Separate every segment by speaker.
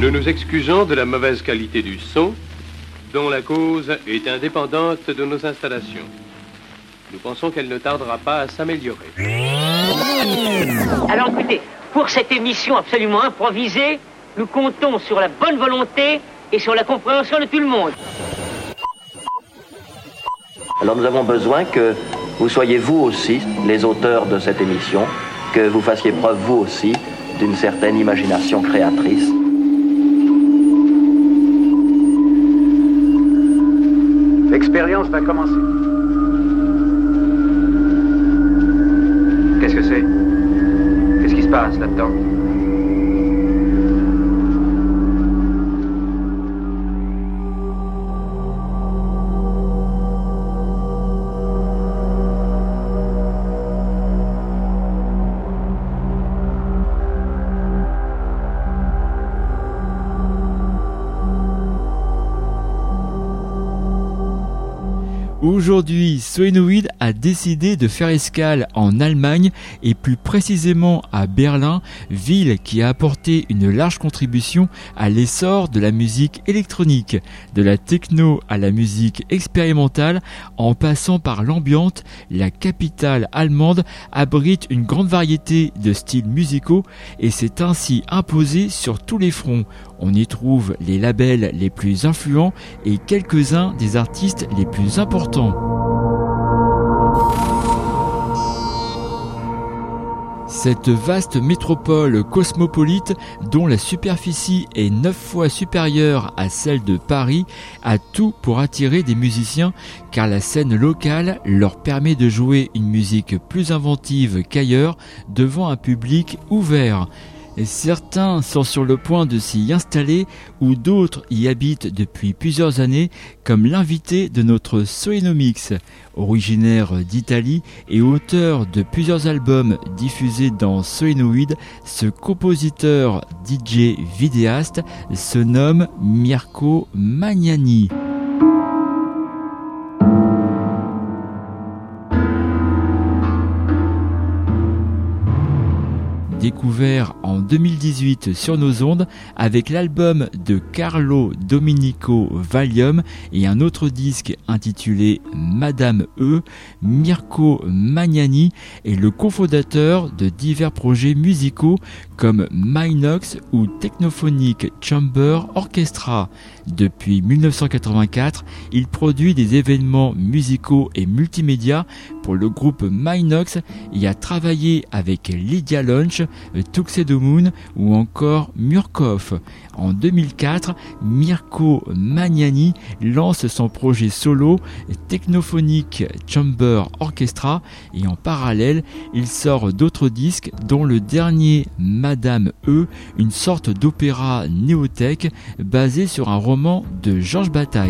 Speaker 1: Nous nous excusons de la mauvaise qualité du son, dont la cause est indépendante de nos installations. Nous pensons qu'elle ne tardera pas à s'améliorer.
Speaker 2: Alors écoutez, pour cette émission absolument improvisée, nous comptons sur la bonne volonté et sur la compréhension de tout le monde.
Speaker 3: Alors nous avons besoin que vous soyez vous aussi les auteurs de cette émission, que vous fassiez preuve vous aussi d'une certaine imagination créatrice.
Speaker 4: L'expérience va commencer. Qu'est-ce que c'est? Qu'est-ce qui se passe là-dedans?
Speaker 5: Aujourd'hui, Soenoid a décidé de faire escale en Allemagne et plus précisément à Berlin, ville qui a apporté une large contribution à l'essor de la musique électronique, de la techno à la musique expérimentale, en passant par l'ambiante. La capitale allemande abrite une grande variété de styles musicaux et s'est ainsi imposée sur tous les fronts. On y trouve les labels les plus influents et quelques-uns des artistes les plus importants. Cette vaste métropole cosmopolite, dont la superficie est 9 fois supérieure à celle de Paris, a tout pour attirer des musiciens, car la scène locale leur permet de jouer une musique plus inventive qu'ailleurs, devant un public ouvert. Et certains sont sur le point de s'y installer ou d'autres y habitent depuis plusieurs années, comme l'invité de notre Soenomix, originaire d'Italie et auteur de plusieurs albums diffusés dans Soenoid. Ce compositeur DJ vidéaste se nomme Mirko Magnani. Découvert en 2018 sur nos ondes avec l'album de Carlo Domenico Valium et un autre disque intitulé Madame E, Mirko Magnani est le cofondateur de divers projets musicaux comme Minox ou Technophonic Chamber Orchestra. Depuis 1984, il produit des événements musicaux et multimédia pour le groupe Minox et a travaillé avec Lydia Lunch, Tuxedo Moon ou encore Murkoff. En 2004, Mirko Magnani lance son projet solo Technophonic Chamber Orchestra et en parallèle, il sort d'autres disques dont le dernier Madame E, une sorte d'opéra néo-tech basé sur un roman de Georges Bataille.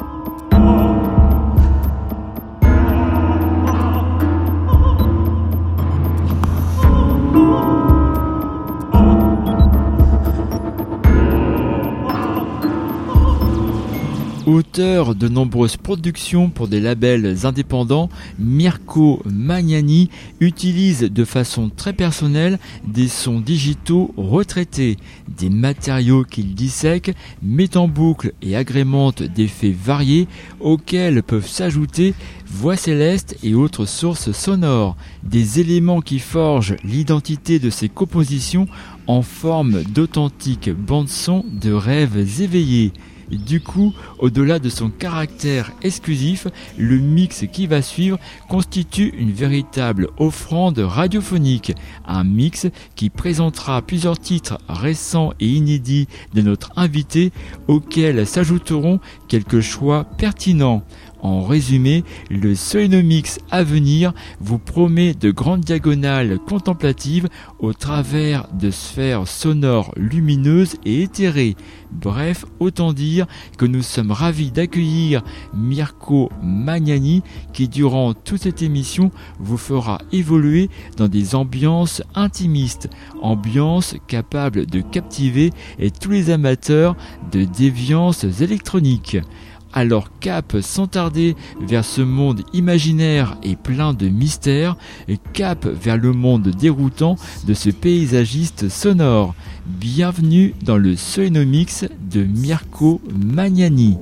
Speaker 5: Auteur de nombreuses productions pour des labels indépendants, Mirko Magnani utilise de façon très personnelle des sons digitaux retraités, des matériaux qu'il dissèque, met en boucle et agrémente d'effets variés auxquels peuvent s'ajouter voix célestes et autres sources sonores, des éléments qui forgent l'identité de ses compositions en forme d'authentiques bandes-son de rêves éveillés. Du coup, au-delà de son caractère exclusif, le mix qui va suivre constitue une véritable offrande radiophonique. Un mix qui présentera plusieurs titres récents et inédits de notre invité, auxquels s'ajouteront quelques choix pertinents. En résumé, le Soenomix à venir vous promet de grandes diagonales contemplatives au travers de sphères sonores lumineuses et éthérées. Bref, autant dire que nous sommes ravis d'accueillir Mirko Magnani qui, durant toute cette émission, vous fera évoluer dans des ambiances intimistes, ambiances capables de captiver et tous les amateurs de déviances électroniques. Alors cap sans tarder vers ce monde imaginaire et plein de mystères, et cap vers le monde déroutant de ce paysagiste sonore. Bienvenue dans le Soinomix de Mirko Magnani.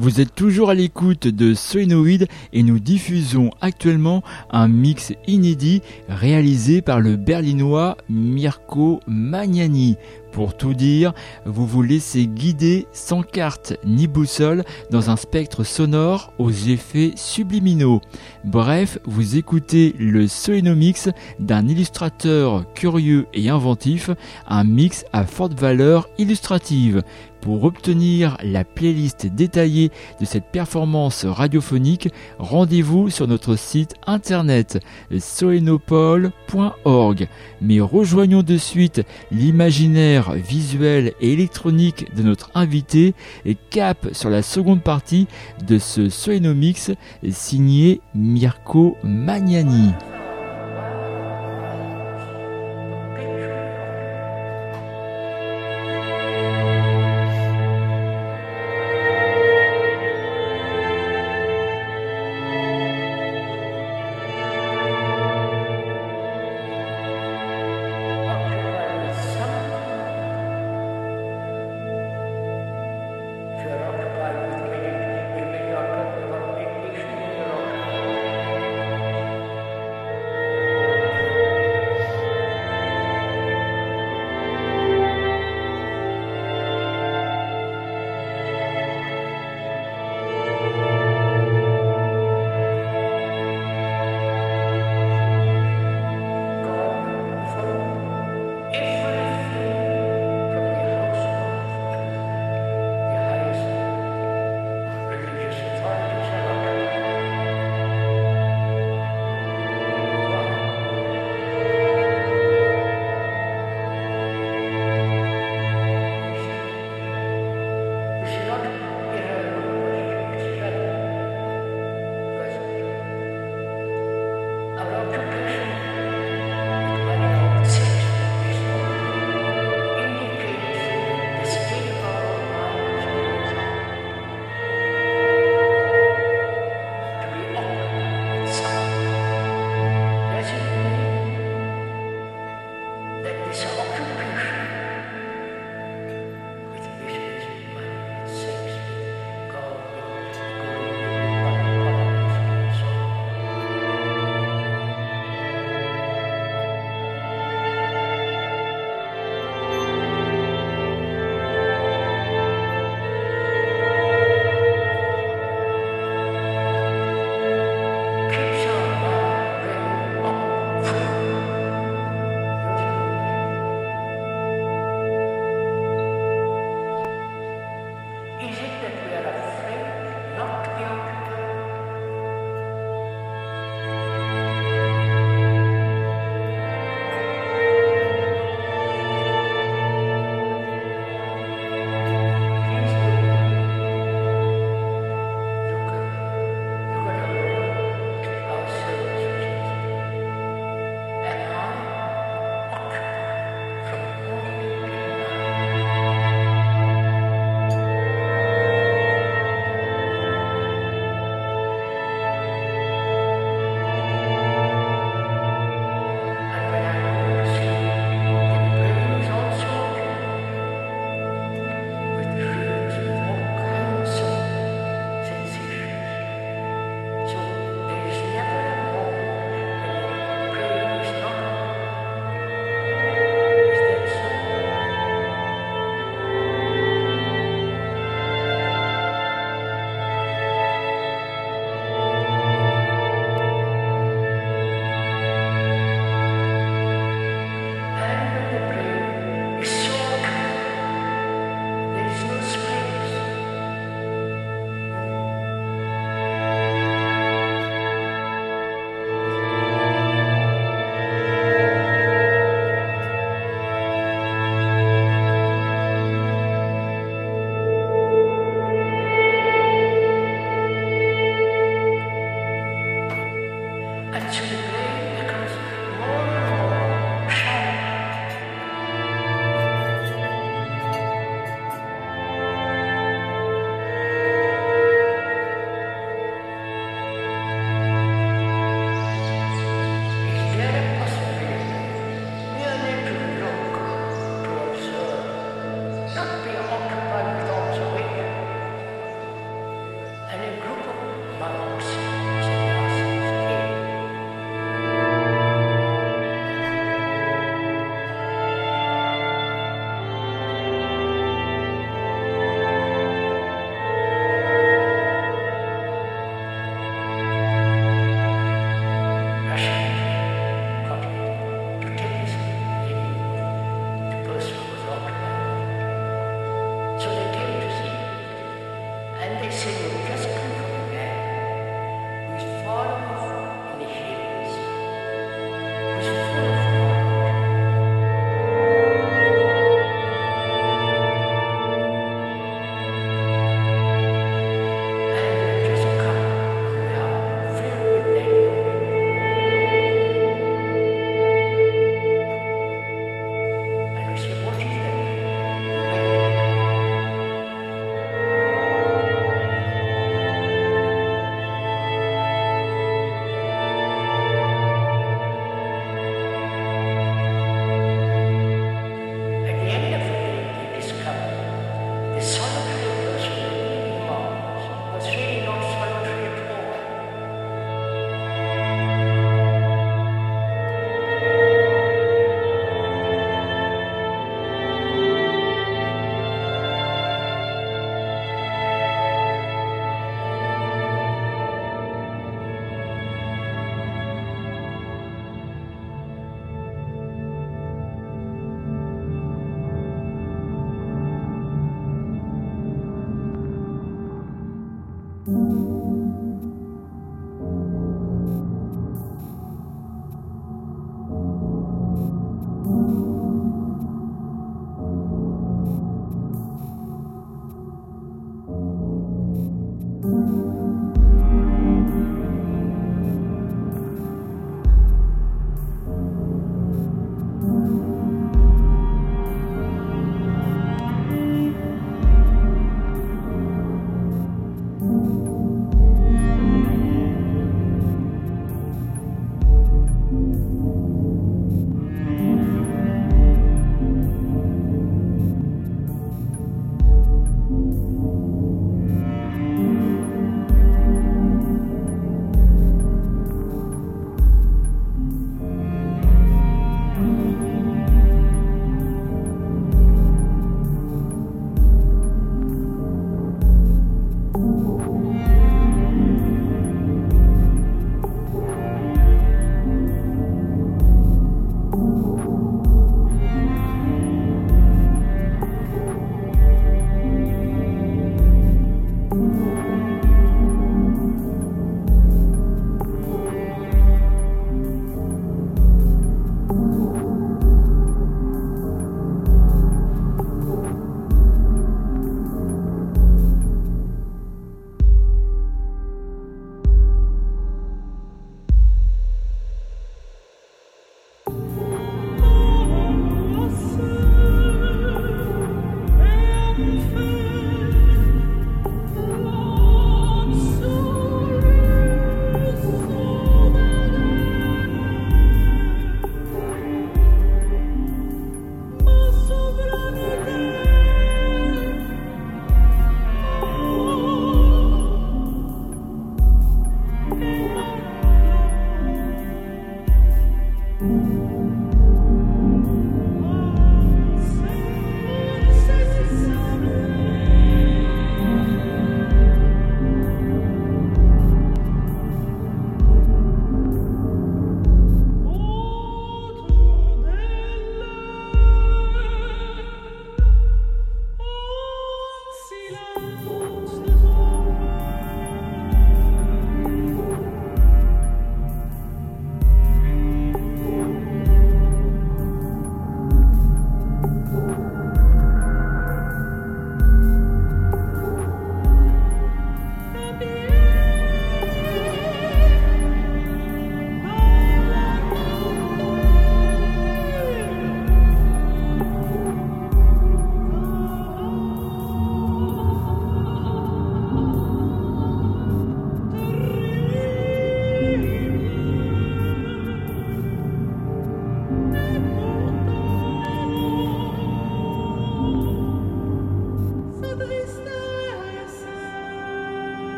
Speaker 5: Vous êtes toujours à l'écoute de Solenoid et nous diffusons actuellement un mix inédit réalisé par le berlinois Mirko Magnani. Pour tout dire, vous vous laissez guider sans carte ni boussole dans un spectre sonore aux effets subliminaux. Bref, vous écoutez le Solenomix d'un illustrateur curieux et inventif, un mix à forte valeur illustrative. Pour obtenir la playlist détaillée de cette performance radiophonique, rendez-vous sur notre site internet solenopole.org. Mais rejoignons de suite l'imaginaire visuel et électronique de notre invité et cap sur la seconde partie de ce Solenomix signé Mirko Magnani.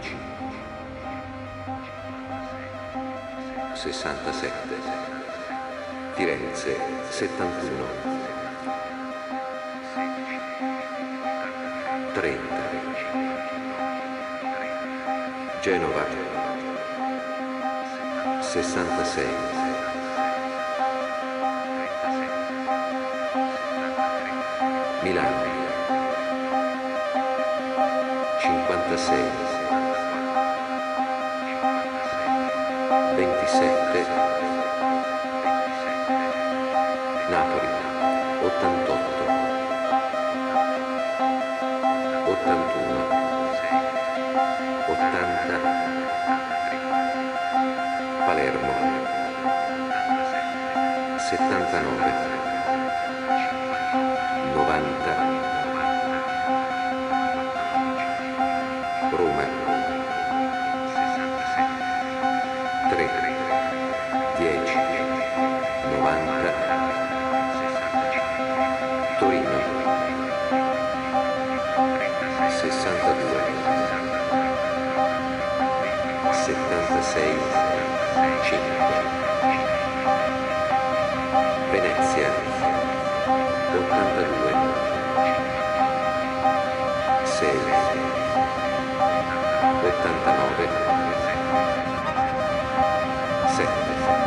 Speaker 6: 67, Firenze 71, 30, Genova 66, Milano 56, 27, Napoli 88, 81, 80, Palermo 79, 90, Roma 3, 10, 90, Torino 62, 76, 5, Venezia 82, 6, 89, 7.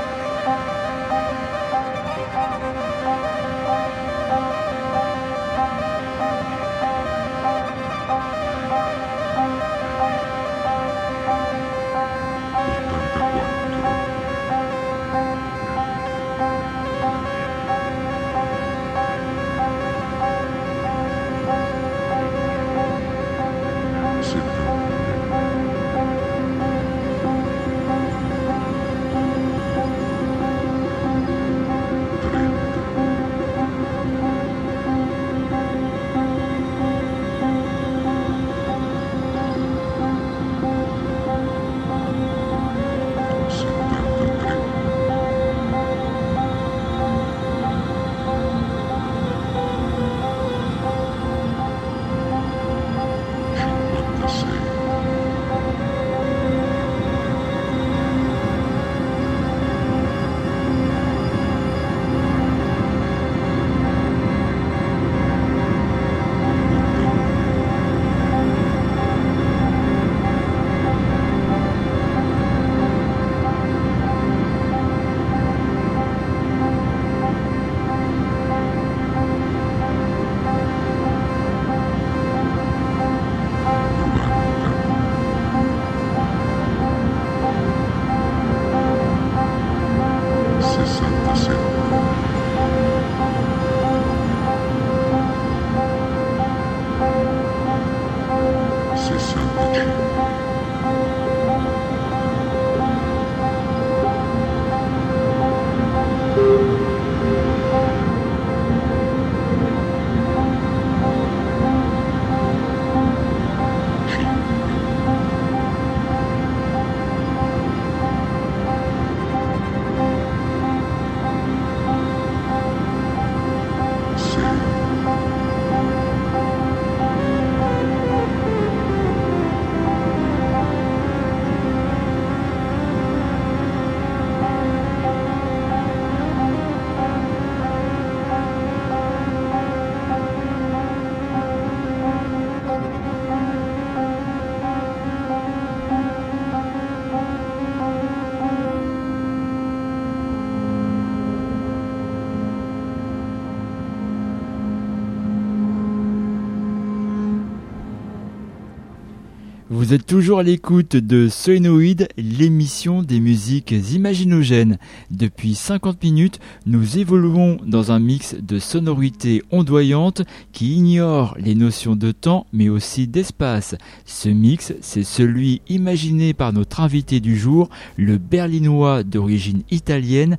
Speaker 5: Vous êtes toujours à l'écoute de Solenoid, l'émission des musiques imaginogènes. Depuis 50 minutes, nous évoluons dans un mix de sonorités ondoyantes qui ignorent les notions de temps mais aussi d'espace. Ce mix, c'est celui imaginé par notre invité du jour, le berlinois d'origine italienne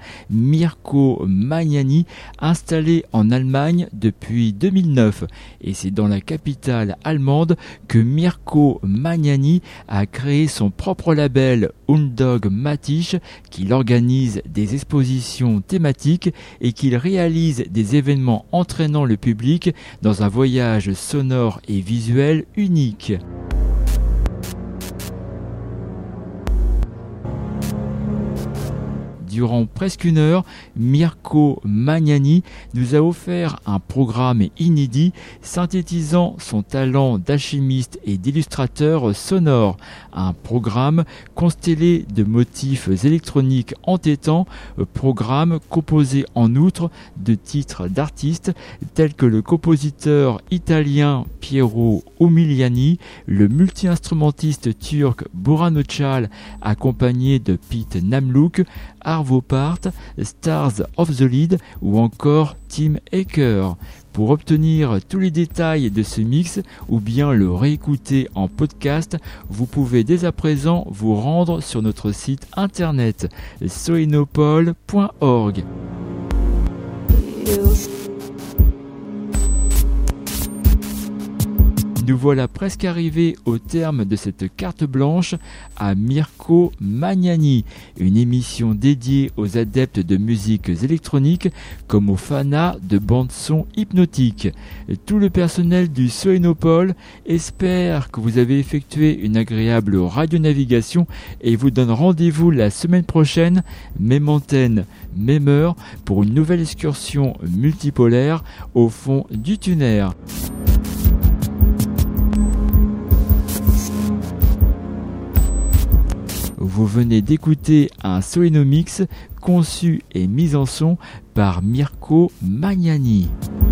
Speaker 5: Mirko Magnani, installé en Allemagne depuis 2009. Et c'est dans la capitale allemande que Mirko Magnani a créé son propre label Undogmatisch, qu'il organise des expositions thématiques et qu'il réalise des événements entraînant le public dans un voyage sonore et visuel unique. durant presque une heure, Mirko Magnani nous a offert un programme inédit synthétisant son talent d'alchimiste et d'illustrateur sonore. Un programme constellé de motifs électroniques entêtants, programme composé en outre de titres d'artistes tels que le compositeur italien Piero Umiliani, le multi-instrumentiste turc Burhan Öcal accompagné de Pete Namlouk, Arvo Part, Stars of the Lead ou encore Tim Aker. Pour obtenir tous les détails de ce mix ou bien le réécouter en podcast, vous pouvez dès à présent vous rendre sur notre site internet soinopole.org. Nous voilà presque arrivés au terme de cette carte blanche à Mirko Magnani, une émission dédiée aux adeptes de musiques électroniques comme aux fanas de bandes-son hypnotiques. Tout le personnel du Soinopole espère que vous avez effectué une agréable radionavigation et vous donne rendez-vous la semaine prochaine, même antenne, même heure, pour une nouvelle excursion multipolaire au fond du tunnel. Vous venez d'écouter un Soinomix conçu et mis en son par Mirko Magnani.